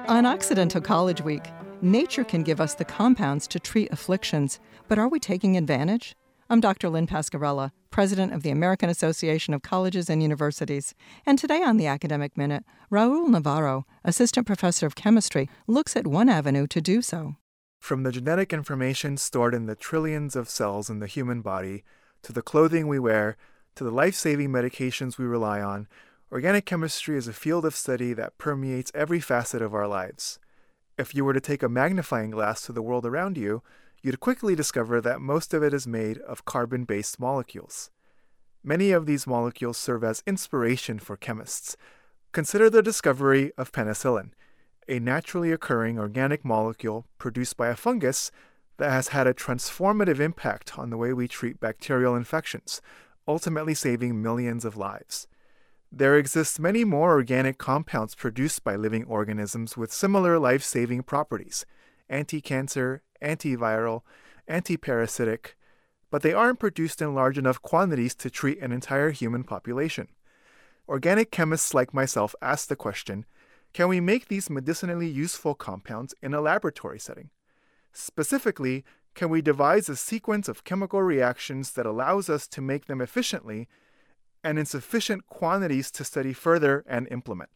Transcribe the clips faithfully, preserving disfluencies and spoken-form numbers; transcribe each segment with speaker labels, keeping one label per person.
Speaker 1: On Occidental College Week, nature can give us the compounds to treat afflictions, but are we taking advantage? I'm Doctor Lynn Pasquarella, president of the American Association of Colleges and Universities. And today on the Academic Minute, Raul Navarro, assistant professor of chemistry, looks at one avenue to do so.
Speaker 2: From the genetic information stored in the trillions of cells in the human body, to the clothing we wear, to the life-saving medications we rely on, organic chemistry is a field of study that permeates every facet of our lives. If you were to take a magnifying glass to the world around you, you'd quickly discover that most of it is made of carbon-based molecules. Many of these molecules serve as inspiration for chemists. Consider the discovery of penicillin, a naturally occurring organic molecule produced by a fungus that has had a transformative impact on the way we treat bacterial infections, ultimately saving millions of lives. There exist many more organic compounds produced by living organisms with similar life-saving properties, anti-cancer, antiviral, antiparasitic, but they aren't produced in large enough quantities to treat an entire human population. Organic chemists like myself ask the question, can we make these medicinally useful compounds in a laboratory setting? Specifically, can we devise a sequence of chemical reactions that allows us to make them efficiently and in sufficient quantities to study further and implement?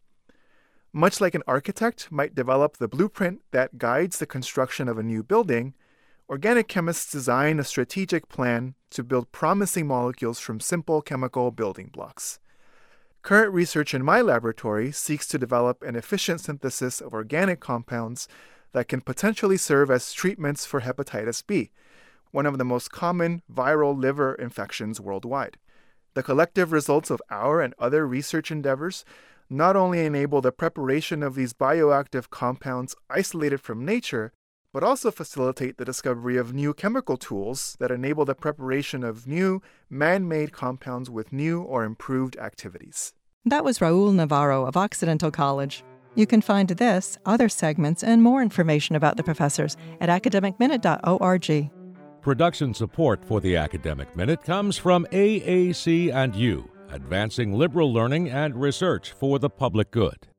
Speaker 2: Much like an architect might develop the blueprint that guides the construction of a new building, organic chemists design a strategic plan to build promising molecules from simple chemical building blocks. Current research in my laboratory seeks to develop an efficient synthesis of organic compounds that can potentially serve as treatments for hepatitis B, one of the most common viral liver infections worldwide. The collective results of our and other research endeavors not only enable the preparation of these bioactive compounds isolated from nature, but also facilitate the discovery of new chemical tools that enable the preparation of new, man-made compounds with new or improved activities.
Speaker 1: That was Raul Navarro of Occidental College. You can find this, other segments, and more information about the professors at academic minute dot org.
Speaker 3: Production support for the Academic Minute comes from A A C and U, advancing liberal learning and research for the public good.